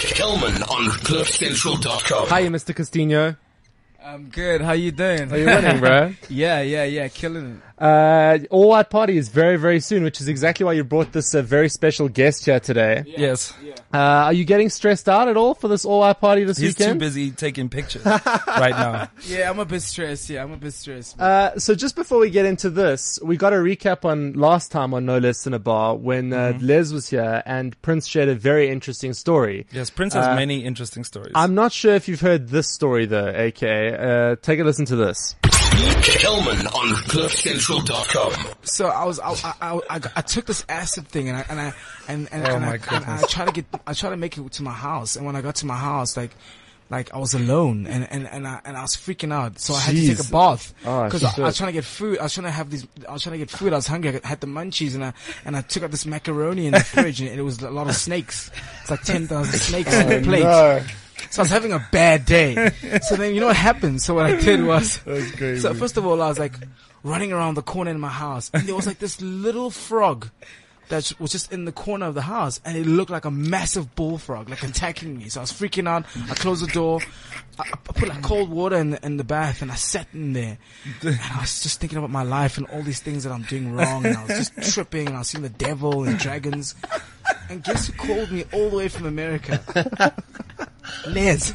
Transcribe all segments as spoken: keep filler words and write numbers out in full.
Kelman on cliff central dot com. Hi, Mister Castillo. I'm good. How you doing? Are you winning, bro? yeah, yeah, yeah. Killing it. Uh, All White Party is very, very soon, which is exactly why you brought this uh, very special guest here today. Yeah, Yes. Yeah. Uh, are you getting stressed out at all for this All White Party this He's weekend? too busy taking pictures right now. Yeah, I'm a bit stressed. Yeah, I'm a bit stressed. Uh, so just before we get into this, we got a recap on last time on No Less Than a Bar when uh, Mm-hmm. Les was here and Prince shared a very interesting story. Yes, Prince has Uh, many interesting stories. I'm not sure if you've heard this story though, aka. Uh, take a listen to this. Kelman on cliff central dot com. So I was, I, I, I, I, I took this acid thing and I, and I, and, and, Oh and, my I, and goodness. I tried to get, I tried to make it to my house. And when I got to my house, like, like I was alone and, and, and I, and I was freaking out. So I had to take Jeez. a bath. Oh, Cause I, I was shit. trying to get food. I was trying to have these, I was trying to get food. I was hungry. I had the munchies and I, and I took out this macaroni in the fridge and it was a lot of snakes. It's like ten thousand snakes on the plate. No. So I was having a bad day. So then you know what happened? So what I did was, so first of all, I was like running around the corner in my house, and there was like this little frog that was just in the corner of the house, and it looked like a massive bullfrog, like attacking me. So I was freaking out. I closed the door. I, I put like cold water in the, in the bath, and I sat in there, and I was just thinking about my life and all these things that I'm doing wrong, and I was just tripping, and I was seeing the devil and dragons. And guess who called me all the way from America? Les.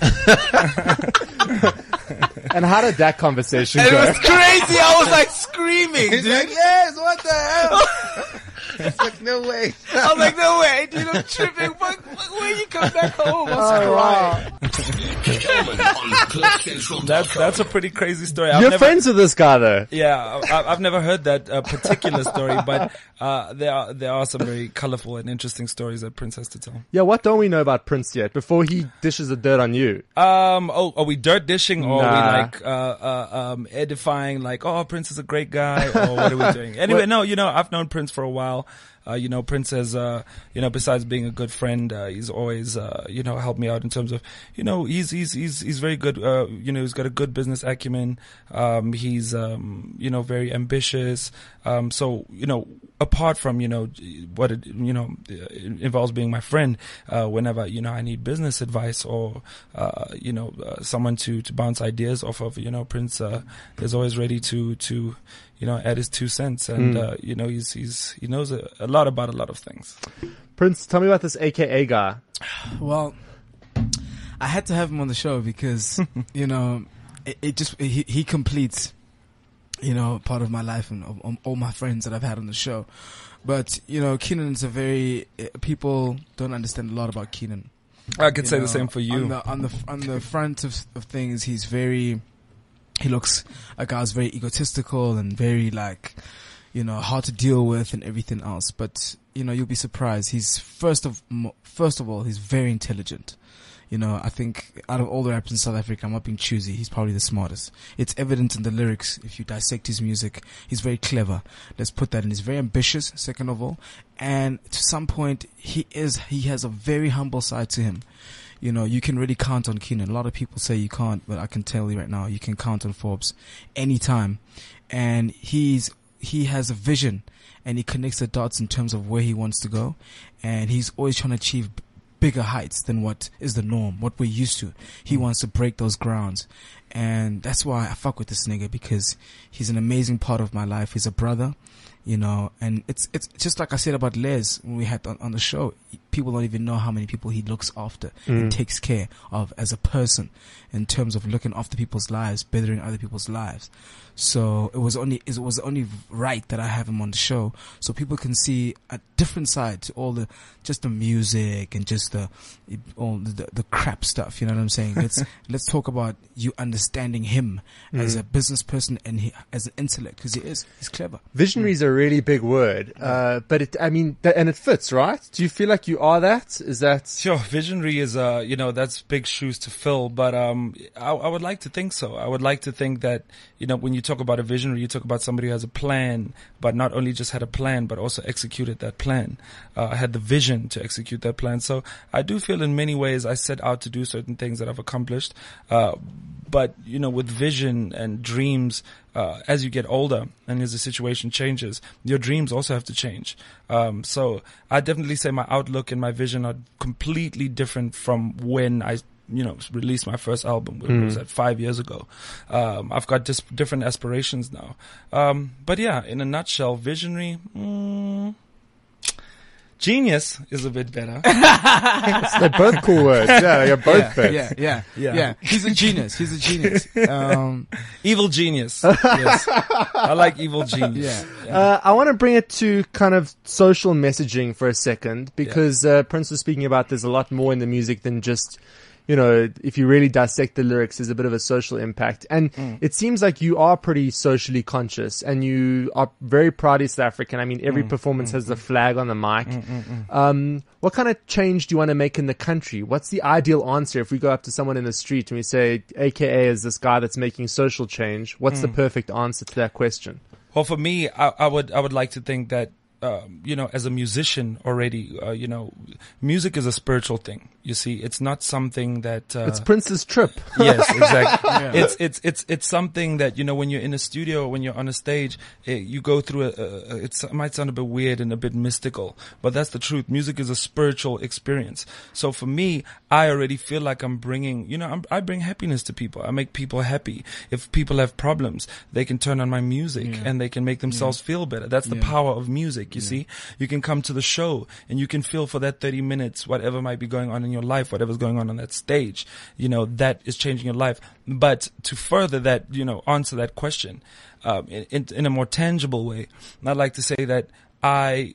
And how did that conversation And it go? was crazy. I was like screaming, dude. Yes, what the hell? It's like, no way. I was like, no way, dude, I'm tripping. Fuck, fuck, when you come back home, I was Oh, crying. Kelman on cliff central dot that's com. that's a pretty crazy story. I've You're never, friends with this guy though. Yeah, I, I've never heard that uh, particular story, but uh, there are there are some very colorful and interesting stories that Prince has to tell. Yeah, what don't we know about Prince yet before he dishes the dirt on you? Um, oh, are we dirt dishing or Nah. are we like uh, uh, um, edifying? Like, oh, Prince is a great guy, or what are we doing? Anyway, no, you know, I've known Prince for a while. Uh, you know, Prince has, uh, you know, besides being a good friend, uh, he's always, uh, you know, helped me out in terms of, you know, he's, he's, he's, he's very good, uh, you know, he's got a good business acumen. Um, he's, um, you know, very ambitious. Um, so, you know, apart from, you know, what it, you know, it involves being my friend, uh, whenever, you know, I need business advice or, uh, you know, uh, someone to, to bounce ideas off of, you know, Prince, uh, is always ready to, to, you know, add his two cents. And, Mm. uh, you know, he's, he's, he knows a, a lot about a lot of things. Prince, tell me about this A K A guy. Well, I had to have him on the show because, you know, it, it just, he, he completes, you know, part of my life and of, of all my friends that I've had on the show. But, you know, Keenan's a very, uh, people don't understand a lot about Keenan. I could You say know, the same for you. On the, on the, on the front of, of things, he's very, he looks like I was very egotistical and very like, you know, hard to deal with and everything else. But, you know, you'll be surprised. He's first of, mo- first of all, he's very intelligent. You know, I think out of all the rappers in South Africa, I'm not being choosy. He's probably the smartest. It's evident in the lyrics. If you dissect his music, he's very clever. Let's put that in. He's very ambitious, second of all. And to some point, he is, he has a very humble side to him. You know, you can really count on Keenan. A lot of people say you can't, but I can tell you right now, you can count on Forbes anytime. And he's, he has a vision and he connects the dots in terms of where he wants to go. And he's always trying to achieve bigger heights than what is the norm, what we're used to. He mm. wants to break those grounds. And that's why I fuck with this nigga, because he's an amazing part of my life. He's a brother, you know, and it's, it's just like I said about Les when we had on, on the show. People don't even know how many people he looks after mm. and takes care of as a person in terms of looking after people's lives, bettering other people's lives. So it was only, it was only right that I have him on the show so people can see a different side to all the, just the music and just the, all the, the crap stuff. You know what I'm saying? Let's, let's talk about you understanding him mm. as a business person and he, as an intellect, because he is, he's clever. Visionary is a really big word, uh, but it, I mean, th- and it fits, right? Do you feel like you are that? Is that? Sure. Visionary is, uh, you know, that's big shoes to fill, but, um, I, I would like to think so. I would like to think that, you know, when you talk about a visionary, you talk about somebody who has a plan, but not only just had a plan, but also executed that plan, uh, had the vision to execute that plan. So I do feel in many ways I set out to do certain things that I've accomplished, uh, but you know, with vision and dreams, uh, as you get older and as the situation changes, your dreams also have to change. Um, so I definitely say my outlook and my vision are completely different from when I, you know, released my first album, which Mm. was at five years ago. Um, I've got just different aspirations now. Um, but yeah, in a nutshell, visionary, mm, genius is a bit better. They're both cool words. Yeah, you're both yeah, fit. yeah, yeah, Yeah. yeah. He's a genius. He's a genius. Um, Evil genius. Yes. I like evil genius. yeah. Uh, I want to bring it to kind of social messaging for a second, because uh, Prince was speaking about there's a lot more in the music than just, you know, if you really dissect the lyrics, there's a bit of a social impact. And Mm. it seems like you are pretty socially conscious and you are very proud of South African. I mean, every Mm, performance mm, has the flag on the mic. Mm, mm, mm. Um, what kind of change do you want to make in the country? What's the ideal answer if we go up to someone in the street and we say, A K A is this guy that's making social change? What's the perfect answer to that question? Well, for me, I, I would I would like to think that um, you know, as a musician already, uh, you know, music is a spiritual thing. You see, it's not something that uh, It's Prince's trip. yes, exactly. Yeah. It's it's it's it's something that, you know, when you're in a studio, when you're on a stage, eh, you go through a, a, a. It's, it might sound a bit weird and a bit mystical, but that's the truth. Music is a spiritual experience. So for me, I already feel like I'm bringing, you know, I'm, I bring happiness to people. I make people happy. If people have problems, they can turn on my music Yeah. and they can make themselves feel better. That's the Yeah. power of music. You see, you can come to the show and you can feel for that thirty minutes whatever might be going on in your life, whatever's going on on that stage. You know, that is changing your life. But to further that, you know, answer that question um, in, in, in a more tangible way, I'd like to say that I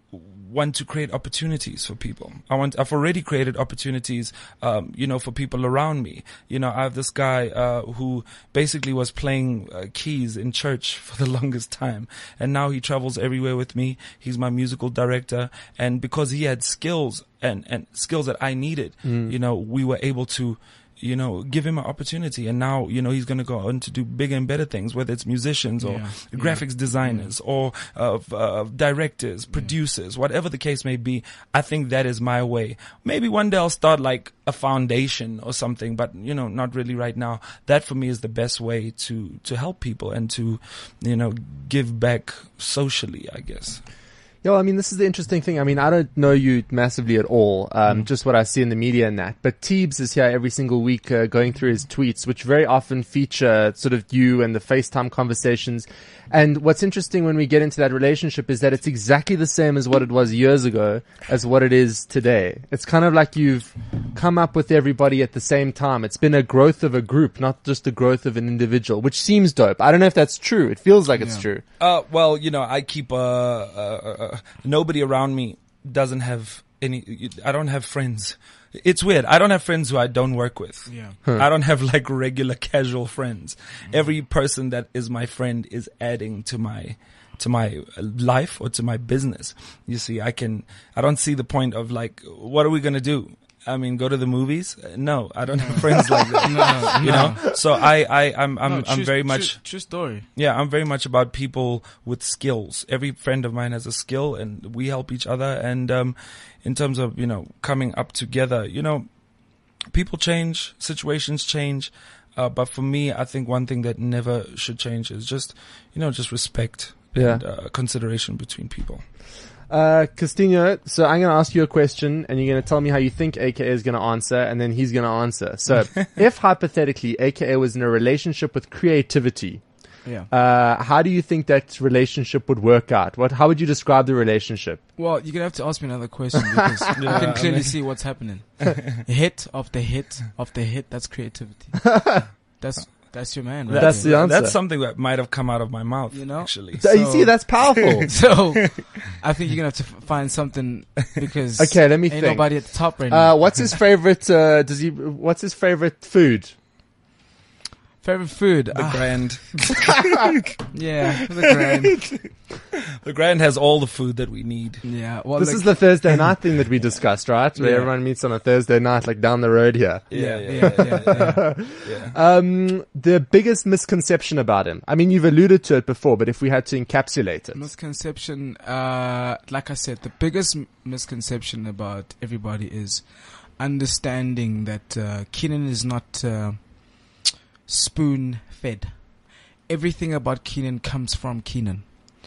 want to create opportunities for people. I want, I've already created opportunities, um, you know, for people around me. You know, I have this guy, uh, who basically was playing uh, keys in church for the longest time. And now he travels everywhere with me. He's my musical director. And because he had skills and, and skills that I needed, you know, we were able to, you know, give him an opportunity. And now, you know, he's going to go on to do bigger and better things, whether it's musicians or Yeah. graphics designers or uh, uh, directors, producers, whatever the case may be. I think that is my way. Maybe one day I'll start like a foundation or something, but, you know, not really right now. That for me is the best way to, to help people and to, you know, give back socially, I guess. Yeah, I mean, this is the interesting thing. I mean, I don't know you massively at all, um, Mm. just what I see in the media and that. But Teebs is here every single week uh, going through his tweets, which very often feature sort of you and the FaceTime conversations. And what's interesting when we get into that relationship is that it's exactly the same as what it was years ago as what it is today. It's kind of like you've come up with everybody at the same time. It's been a growth of a group, not just a growth of an individual, which seems dope. I don't know if that's true. It feels like it's Yeah. true. Uh, well, you know, I keep, uh, uh, uh, nobody around me doesn't have any, I don't have friends. It's weird. I don't have friends who I don't work with. Yeah. I don't have like regular casual friends. Every person that is my friend is adding to my, to my life or to my business. You see, I can, I don't see the point of like, what are we going to do? I mean, go to the movies? Uh, No, I don't have friends like that. No, You no. know? So I, I, I'm, I'm, No, I'm true- very true- much, true story. yeah, I'm very much about people with skills. Every friend of mine has a skill and we help each other. And, um, in terms of, you know, coming up together, you know, people change, situations change. Uh, but for me, I think one thing that never should change is just, you know, just respect Yeah. and, uh, consideration between people. Uh, Castinho, so I'm going to ask you a question and you're going to tell me how you think A K A is going to answer and then he's going to answer. So if hypothetically A K A was in a relationship with creativity, Yeah. uh, how do you think that relationship would work out? What, how would you describe the relationship? Well, you're gonna have to ask me another question because I Yeah, can I clearly mean- see what's happening. Hit after hit after hit. That's creativity. That's that's your man. Right That's there. the answer. That's something that might have come out of my mouth, You know? actually. So, you So- see, that's powerful. So, I think you're gonna have to f- find something because Okay, let me ain't think. nobody at the top right now. Uh, what's his favorite, uh, does he, what's his favorite food? Favorite food? The Ah, Grand. yeah, the grand. The Grand has all the food that we need. Yeah. Well, This look, is the Thursday night thing that we discussed, right? Where Yeah. everyone meets on a Thursday night, like down the road here. yeah, yeah, yeah, yeah. yeah. Um, the biggest misconception about him. I mean, you've alluded to it before, but if we had to encapsulate it. Misconception, uh, like I said, the biggest m- misconception about everybody is understanding that uh, Keenan is not uh, spoon fed. Everything about Keenan comes from Keenan.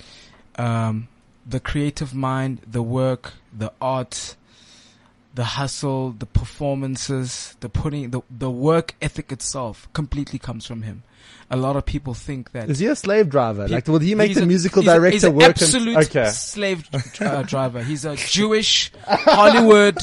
Um, the creative mind, the work, the art, the hustle, the performances, the putting, the, the work ethic itself completely comes from him. A lot of people think that. Is he a slave driver? He- Like, will he make he's the a- musical he's a- director he's an work? absolute and, okay. slave uh, driver. He's a Jewish Hollywood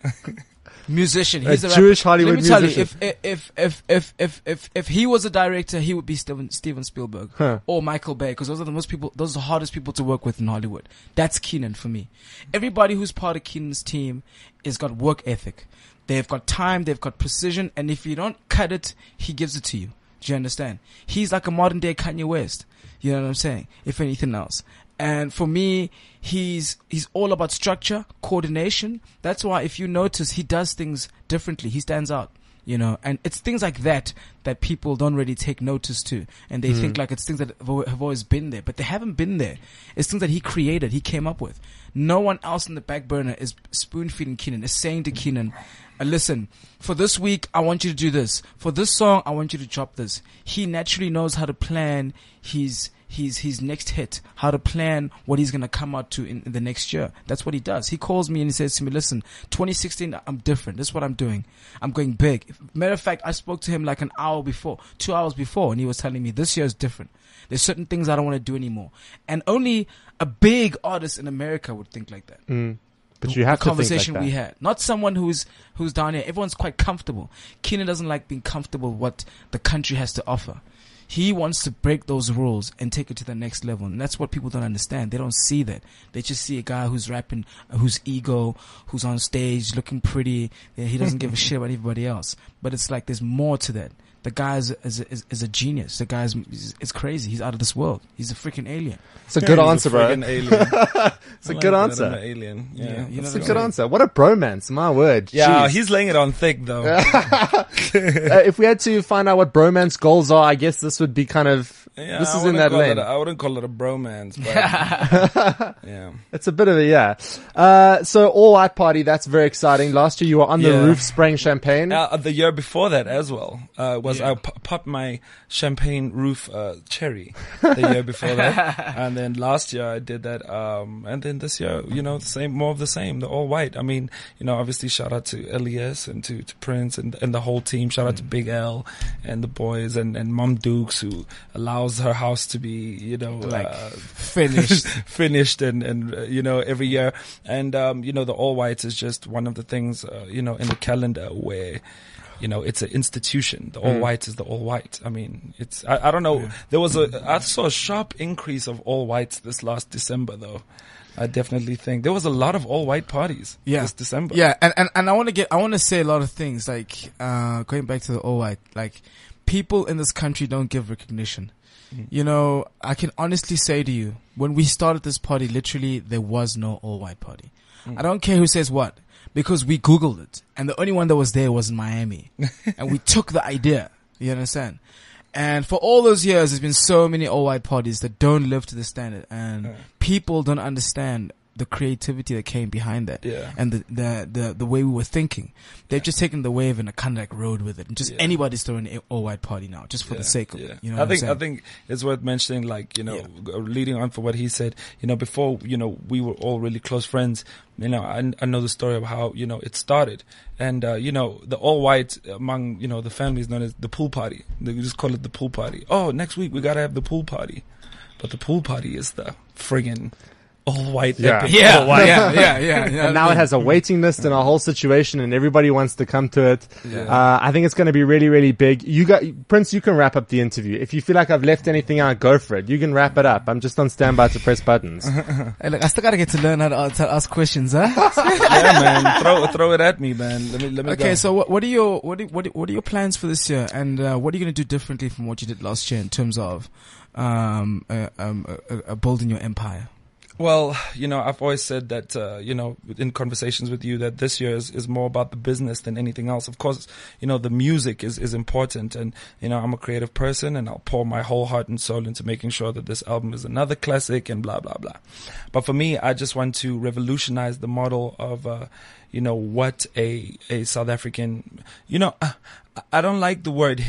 musician. A He's a, Jewish rapper. Hollywood Let me tell musician. you, if if if if if if if he was a director, he would be Steven Steven Spielberg Huh. or Michael Bay, because those are the most people. Those are the hardest people to work with in Hollywood. That's Keenan for me. Everybody who's part of Keenan's team has got work ethic. They've got time. They've got precision. And if you don't cut it, he gives it to you. Do you understand? He's like a modern day Kanye West. You know what I'm saying? If anything else. And for me, he's he's all about structure, coordination. That's why if you notice, he does things differently. He stands out, you know. And it's things like that that people don't really take notice to, and they think like it's things that have al- have always been there, but they haven't been there. It's things that he created, he came up with. No one else in the back burner is spoon feeding Keenan. Is saying to Keenan, uh, listen, for this week, I want you to do this. For this song, I want you to drop this. He naturally knows how to plan his his his next hit, how to plan what he's gonna come out to in, in the next year. That's what he does. He calls me and he says to me, listen, twenty sixteen, I'm different. This is what I'm doing. I'm going big. Matter of fact, I spoke to him like an hour before, two hours before, and he was telling me this year is different. There's certain things I don't want to do anymore. And only a big artist in America would think like that. Mm. But you have the to conversation think like we that. had. Not someone who's who's down here. Everyone's quite comfortable. Keenan doesn't like being comfortable with what the country has to offer. He wants to break those rules and take it to the next level. And that's what people don't understand. They don't see that. They just see a guy who's rapping, who's ego, who's on stage looking pretty. And he doesn't give a shit about everybody else. But it's like there's more to that. The guy is, is, is, is a genius. The guy is, is, is crazy. He's out of this world. He's a freaking alien. It's a good He's answer, a bro. friggin' alien. It's a I like good that, answer. I'm an alien. Yeah, Yeah, you know It's a what I'm good saying? answer. What a bromance, my word. Yeah, Jeez. he's laying it on thick though. Uh, if we had to find out what bromance goals are, I guess this would be kind of, Yeah, this I is in wouldn't that call lane. It a, I wouldn't call it a bromance, but yeah. It's a bit of a, yeah. Uh, so all white party, that's very exciting. Last year you were on the Yeah. roof spraying champagne. Uh, the year before that as well uh, was Yeah. I p- popped my champagne roof uh, cherry the year before that, and then last year I did that, um, and then this year, you know, the same, more of the same, the all white. I mean, you know, obviously shout out to Elias and to, to Prince and and the whole team. Shout out to Big L and the boys and and Mom Dukes, who allows her house to be, you know, Like, uh, finished. finished and and uh, you know, every year. And um, you know, the all whites is just one of the things, uh, you know, in the calendar where, you know, it's an institution. The all white is the all white. I mean, it's, I, I don't know. There was a, I saw a sharp increase of all whites this last December though. I definitely think there was a lot of all white parties Yeah. this December. Yeah, and, and, and I want to get, I want to say a lot of things, like, uh, going back to the all white, like, people in this country don't give recognition. You know, I can honestly say to you, when we started this party, literally, there was no all white party. I don't care who says what, because we Googled it, and the only one that was there was in Miami. And we took the idea, you understand? And for all those years, there's been so many all white parties that don't live to the standard, and Yeah. people don't understand the creativity that came behind that, Yeah. and the, the the the way we were thinking. They've just taken the wave and kind of like rode with it, and just Yeah. anybody's throwing an all white party now, just for Yeah, the sake of yeah. it. You know, I what think I'm I saying? think it's worth mentioning, like, you know, g- leading on for what he said. You know, before, you know, we were all really close friends. You know, I, I know the story of how, you know, it started, and uh, you know, the all white among, you know, the family is known as the pool party. They just call it the pool party. Oh, next week we gotta have the pool party, but the pool party is the friggin' all white. Yeah. epic yeah, all white. yeah, yeah, yeah, yeah. And now it has a waiting list and a whole situation, and everybody wants to come to it. Yeah. Uh, I think it's going to be really, really big. You got Prince. You can wrap up the interview. If you feel like I've left anything out, go for it. You can wrap it up. I'm just on standby to press buttons. Hey, look, I still gotta get to learn how to, to ask questions, huh? Yeah, man, throw throw it at me, man. Let me let me Okay, go. so what, what are your what are, what are, what are your plans for this year, and uh, what are you gonna do differently from what you did last year in terms of um, uh, um, uh, uh, building your empire? Well, you know, I've always said that, uh, you know, in conversations with you, that this year is, is more about the business than anything else. Of course, you know, the music is, is important, and, you know, I'm a creative person, and I'll pour my whole heart and soul into making sure that this album is another classic and blah, blah, blah. But for me, I just want to revolutionize the model of, uh, you know, what a, a South African, you know, uh, I don't like the word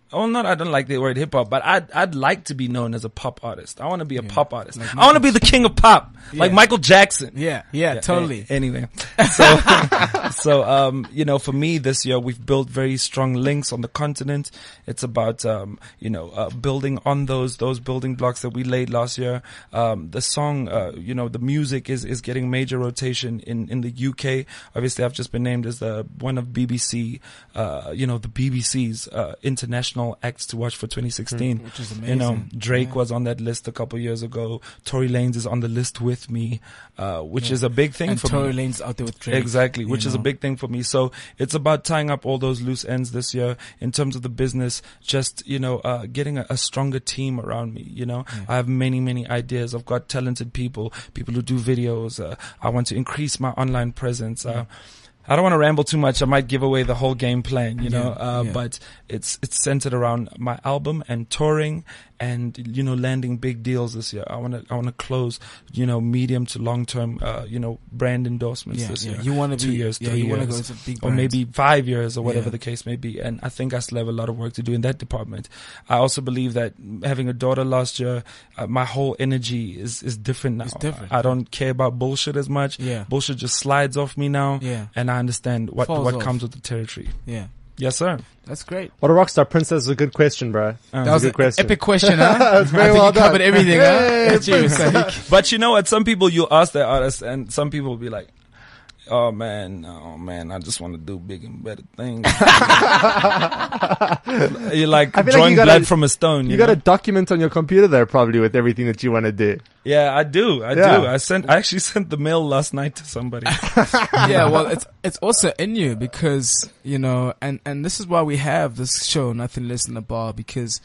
Oh, not I don't like the word hip hop, but I'd I'd like to be known as a pop artist. I want to be a Yeah. pop artist. Like I want to be the king of pop, like Yeah. Michael Jackson. Yeah, yeah, Yeah, totally. a- anyway, so so um, you know, for me this year we've built very strong links on the continent. It's about um, you know, uh, building on those those building blocks that we laid last year. Um, the song, uh, you know, the music is is getting major rotation in in the U K. Obviously, I've just been named as the one of B B C, uh, you know, the B B C's uh, international acts to watch for twenty sixteen. Which is You know, amazing. Drake Yeah. was on that list a couple years ago. Tory Lanez is on the list with me, uh, which Yeah. is a big thing And for Tory me. Lanez out there with Drake. Exactly, which you is a know. big thing for me. So it's about tying up all those loose ends this year in terms of the business. Just you know, uh, getting a, a stronger team around me. You know, Yeah. I have many, many ideas. I've got talented people, people who do videos. Uh, I want to increase my online presence. Uh, I don't want to ramble too much. I might give away the whole game plan, you know. Yeah, uh, yeah. But it's it's centered around my album and touring, and you know, landing big deals this year. I want to I want to close, you know, medium to long term, uh, you know, brand endorsements Yeah, this yeah. year. You want to Two be, years, yeah, three you want to years. go to big Or brands. maybe five years or whatever Yeah. the case may be. And I think I still have a lot of work to do in that department. I also believe that having a daughter last year, uh, my whole energy is, is different now. It's different. I don't care about bullshit as much. Yeah. Bullshit just slides off me now. Yeah. And I understand what, Falls what off. comes with the territory. Yeah, Yes, sir. that's great. What a rock star. Princess is a good question, bro. Uh, That was a an good question. epic question, huh? That's very I think well you covered done. everything, Hey, huh? Cheers, Sadiq. But you know what? Some people, you ask their artists, and some people will be like, "Oh man, oh man, I just want to do big and better things." You're like I feel like drawing you gotta- blood from a stone. You, You got know? a document on your computer there, probably, with everything that you want to do. Yeah, I do. I Yeah. do. I sent. I actually sent the mail last night to somebody. Yeah, well, it's it's also in you because you know, and and this is why we have this show, Nothing Less Than a Bar, because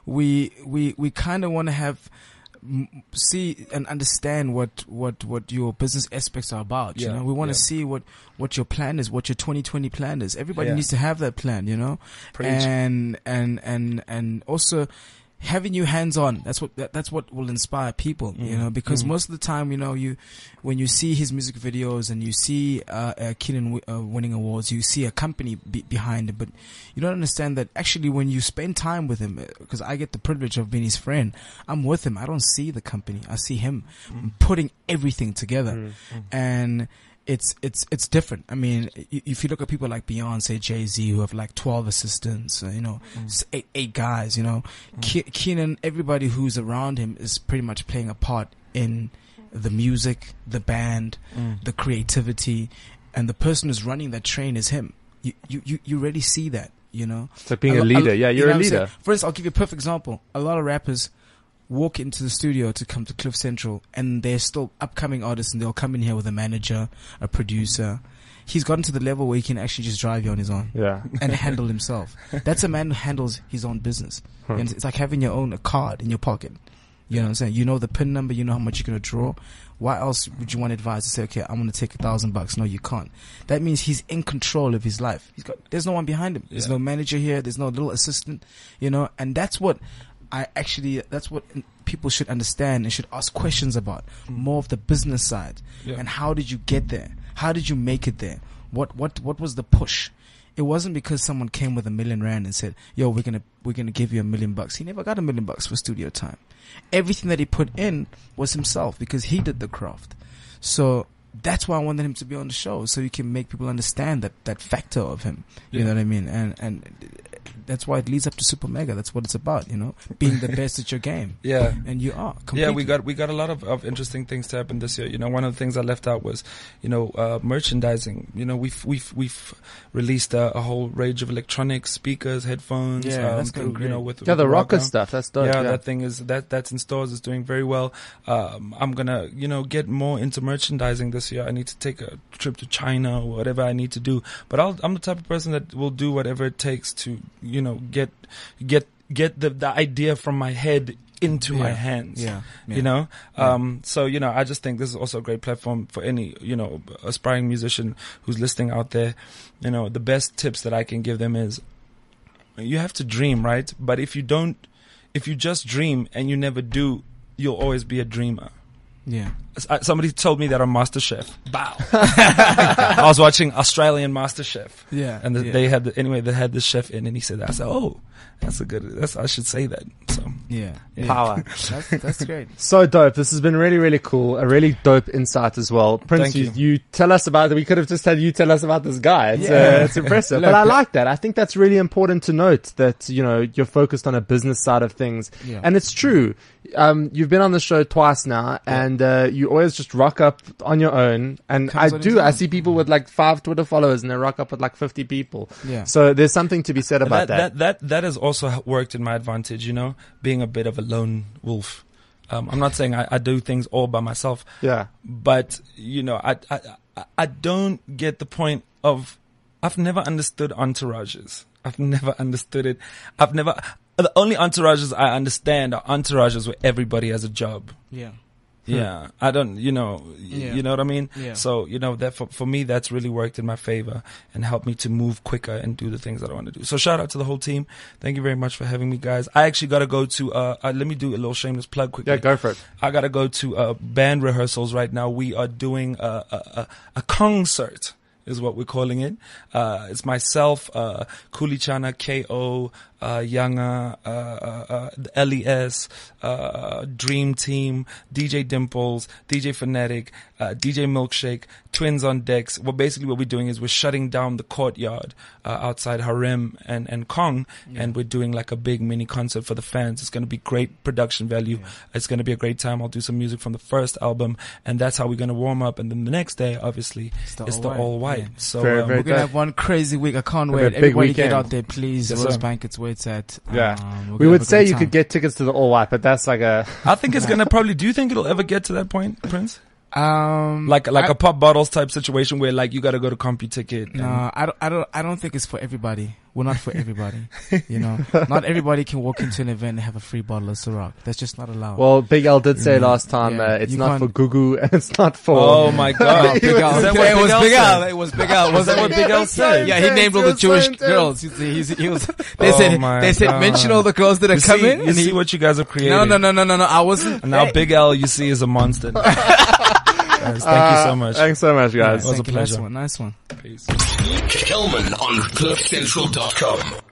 we we we kind of want to have m- see and understand what what what your business aspects are about. You Yeah, know, we want to yeah. see what what your plan is, what your twenty twenty plan is. Everybody Yeah. needs to have that plan. You know, Preach. and and and and also having you hands on. That's what that, that's what will inspire people, you Mm. know, because Mm. most of the time, you know, you when you see his music videos and you see uh, uh Keenan w- uh, winning awards, you see a company be- behind it, but you don't understand that actually when you spend time with him, because I get the privilege of being his friend, I'm with him. I don't see the company. I see him Mm. putting everything together, Mm. and it's it's it's different. I mean, i- if you look at people like Beyonce, Jay-Z, who have like twelve assistants, uh, you know, s- eight eight guys, you know, Ke- Keenan, everybody who's around him is pretty much playing a part in the music, the band, Mm. the creativity, and the person who's running that train is him. You you you, you really see that, you know. It's like being a lo- leader. Yeah, you you're know a what I'm saying? leader. For instance, I'll give you a perfect example. A lot of rappers walk into the studio to come to Cliff Central, and they're still upcoming artists, and they'll come in here with a manager, a producer. He's gotten to the level where he can actually just drive you on his own Yeah. and handle himself. That's a man who handles his own business. Huh. And it's like having your own a card in your pocket. You know what I'm saying? You know the pin number, you know how much you're going to draw. Why else would you want advice to say, okay, I'm going to take a thousand bucks? No, you can't. That means he's in control of his life. He's got, there's no one behind him. There's Yeah. no manager here. There's no little assistant, you know, and that's what I actually, that's what people should understand and should ask questions about. More of the business side. Yeah. And how did you get there? How did you make it there? What, what, what was the push? It wasn't because someone came with a million rand and said, yo, we're going to, we're going to give you a million bucks. He never got a million bucks for studio time. Everything that he put in was himself because he did the craft. So that's why I wanted him to be on the show, so you can make people understand that, that factor of him. You Yeah. know what I mean? And, and that's why it leads up to Super Mega. That's what it's about, you know, being the best at your game. Yeah. And you are. Completely. Yeah, we got we got a lot of, of interesting things to happen this year. You know, one of the things I left out was, you know, uh, merchandising. You know, we've we've we've released a, a whole range of electronics, speakers, headphones. Yeah, um, that's going through, you know, great. with Yeah, the with rocket Rocka. stuff. That's dope. Yeah, Yeah, that thing is that that's in stores. Is doing very well. Um, I'm gonna, you know, get more into merchandising this year. I need to take a trip to China or whatever I need to do. But I'll, I'm the type of person that will do whatever it takes to, you know, get get get the the idea from my head into my Yeah. hands. Yeah. yeah. You know, Yeah. um, so you know, I just think this is also a great platform for any, you know, aspiring musician who's listening out there. You know, the best tips that I can give them is, you have to dream, right? But if you don't, if you just dream and you never do, you'll always be a dreamer. Yeah. Uh, Somebody told me that on MasterChef. Bow. I was watching Australian MasterChef. Yeah. And the, yeah. they had the, anyway they had this chef in, and he said that. I said, oh, that's a good. That's I should say that. So Yeah. yeah. Power. That's, that's great. So dope. This has been really, really cool. A really dope insight as well. Prince, Thank you, you. you tell us about, we could have just had you tell us about this guy. It's, Yeah. uh, it's impressive. Look, but I uh, like that. I think that's really important to note that, you know, you're focused on a business side of things. Yeah. And it's true. Um, you've been on the show twice now, and uh, you always just rock up on your own. And Comes I on do. its I own. see people with like five Twitter followers, and they rock up with like fifty people. Yeah. So there's something to be said about that, that that that has also worked in my advantage. You know, being a bit of a lone wolf. Um, I'm not saying I, I do things all by myself. Yeah. But you know, I, I I I don't get the point of. I've never understood entourages. I've never understood it. I've never. The only entourages I understand are entourages where everybody has a job. Yeah. Yeah, I don't. You know, y- Yeah. you know what I mean. Yeah. So you know that for for me, that's really worked in my favor and helped me to move quicker and do the things that I want to do. So shout out to the whole team. Thank you very much for having me, guys. I actually got to go to. Uh, uh, let me do a little shameless plug quickly. Yeah, go for it. I gotta go to uh, band rehearsals right now. We are doing a a, a, a concert, is what we're calling it. Uh, it's myself, uh, Kulichana, K O, uh, Yanga, uh, uh, uh, L E S, uh, Dream Team, D J Dimples, D J Fanatic, uh, D J Milkshake, Twins on Decks. Well, basically what we're doing is we're shutting down the courtyard, uh, outside Harem and, and Kong, and we're doing like a big mini concert for the fans. It's going to be great production value. It's going to be a great time. I'll do some music from the first album, and that's how we're going to warm up. And then the next day, obviously, It's the it's all the white. all white. Yeah. So, Very, um, very We're gonna dope. have one crazy week. I can't Have a wait. big Everybody weekend. get out there, please. Yes, Rose sir. Bank, it's where it's at. Yeah. Um, we're We gonna would have a say great you time. could get tickets to the all white, but that's like a, I think it's going to probably, do you think it'll ever get to that point, Prince? Um, Like, like I- a pop bottles type situation where like you got to go to CompuTicket. and- No, I don't, I don't, I don't think it's for everybody. We're not for everybody. You know, not everybody can walk into an event and have a free bottle of Ciroc. That's just not allowed. well, Big L did say Yeah. last time, Yeah. uh, it's You not for can't- Gugu and it's not for, Oh my God. Big Al. Is that Yeah, what it was Big Big Al Al. It was Big Al. Was that what Big Al said? Yeah, he named all the It was so Jewish intense. girls. He, he, he was. They Oh said. my They said God. mention all the girls that You are coming. see, you and he, see what you guys have created. no, no, no, no, no, no. I wasn't. And now Hey. Big L, you see, is a monster. Guys, thank you so much. Thanks so much, guys. was a Thank you. Nice pleasure. one. Nice one. Peace. Kelman on cliff central dot com.